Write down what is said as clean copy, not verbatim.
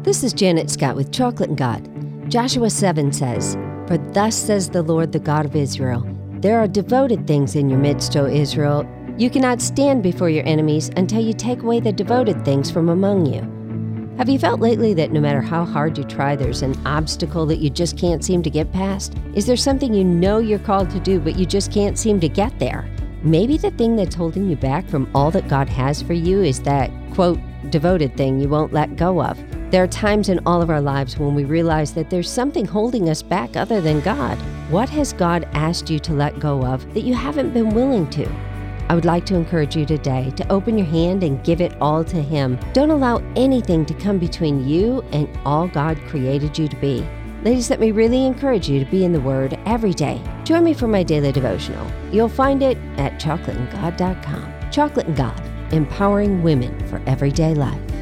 This is Janet Scott with Chocolate and God. Joshua 7 says, "For thus says the Lord, the God of Israel, there are devoted things in your midst, O Israel. You cannot stand before your enemies until you take away the devoted things from among you." Have you felt lately that no matter how hard you try, there's an obstacle that you just can't seem to get past? Is there something you know you're called to do, but you just can't seem to get there? Maybe the thing that's holding you back from all that God has for you is that, quote, devoted thing you won't let go of. There are times in all of our lives when we realize that there's something holding us back other than God. What has God asked you to let go of that you haven't been willing to? I would like to encourage you today to open your hand and give it all to Him. Don't allow anything to come between you and all God created you to be. Ladies, let me really encourage you to be in the Word every day. Join me for my daily devotional. You'll find it at chocolateandgod.com. Chocolate and God, empowering women for everyday life.